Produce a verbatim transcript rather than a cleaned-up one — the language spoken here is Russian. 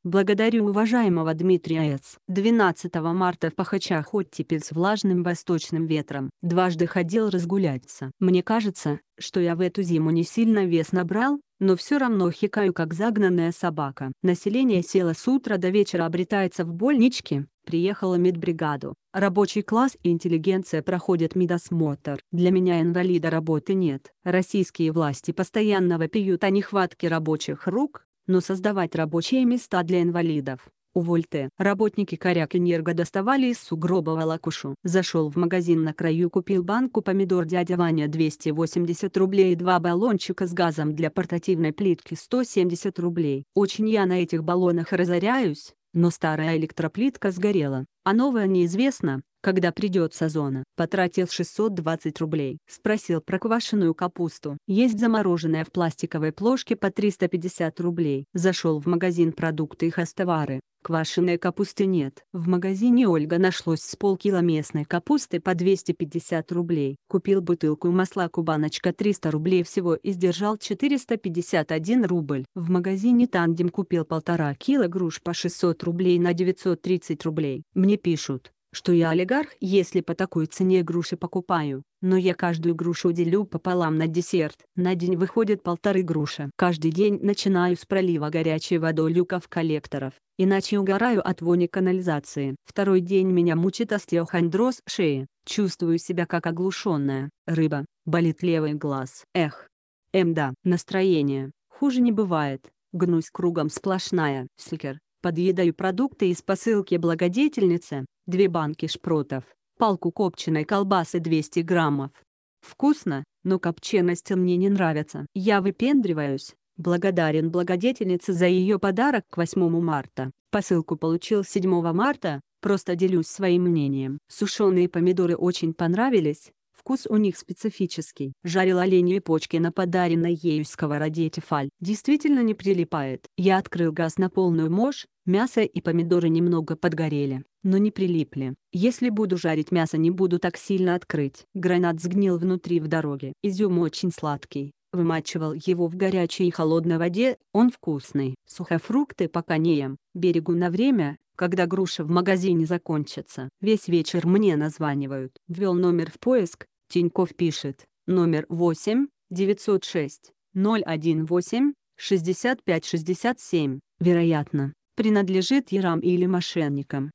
Благодарю уважаемого Дмитрия С. двенадцатого марта в Пахачах оттепель с влажным восточным ветром. Дважды ходил разгуляться. Мне кажется, что я в эту зиму не сильно вес набрал, но все равно хекаю как загнанная собака. Население села с утра до вечера обретается в больничке. Приехала медбригаду. Рабочий класс и интеллигенция проходят медосмотр. Для меня инвалида работы нет. Российские власти постоянно вопиют о нехватке рабочих рук, но создавать рабочие места для инвалидов. Увольте. Работники Корякэнерго доставали из сугроба волокушу. Зашел в магазин на краю, купил банку помидор дядя Ваня двести восемьдесят рублей и два баллончика с газом для портативной плитки сто семьдесят рублей. Очень я на этих баллонах разоряюсь, но старая электроплитка сгорела, а новая неизвестно, когда придет сезона. Потратил шестьсот двадцать рублей. Спросил про квашеную капусту. Есть замороженная в пластиковой плошке по триста пятьдесят рублей. Зашел в магазин продукты и хозтовары. Квашеной капусты нет. В магазине Ольга нашлось с полкило местной капусты по двести пятьдесят рублей. Купил бутылку масла Кубаночка триста рублей всего и сдержал четыреста пятьдесят один рубль. В магазине Тандем купил полтора кило груш по шестьсот рублей на девятьсот тридцать рублей. Мне пишут, что я олигарх, если по такой цене груши покупаю, но я каждую грушу делю пополам на десерт. На день выходит полторы груши. Каждый день начинаю с пролива горячей водой люков коллекторов, иначе угораю от вони канализации. Второй день меня мучит остеохондроз шеи, чувствую себя как оглушенная рыба, болит левый глаз. Эх. Мда. Настроение. Хуже не бывает, гнусь кругом сплошная. Сликер. Подъедаю продукты из посылки благодетельницы, две банки шпротов, палку копченой колбасы двести граммов. Вкусно, но копченость мне не нравится. Я выпендриваюсь, благодарен благодетельнице за ее подарок к восьмому марта. Посылку получил седьмого марта, просто делюсь своим мнением. Сушеные помидоры очень понравились. Вкус у них специфический. Жарил оленьи почки на подаренной ею сковороде Тефаль. Действительно не прилипает. Я открыл газ на полную мощь, мясо и помидоры немного подгорели, но не прилипли. Если буду жарить мясо, не буду так сильно открыть. Гранат сгнил внутри в дороге. Изюм очень сладкий. Вымачивал его в горячей и холодной воде, он вкусный. Сухофрукты пока не ем. Берегу на время, когда груша в магазине закончится. Весь вечер мне названивают. Ввел номер в поиск. Тинькофф пишет, номер восемь девятьсот шесть ноль один восемь шестьдесят пять шестьдесят семь, вероятно, принадлежит ворам или мошенникам.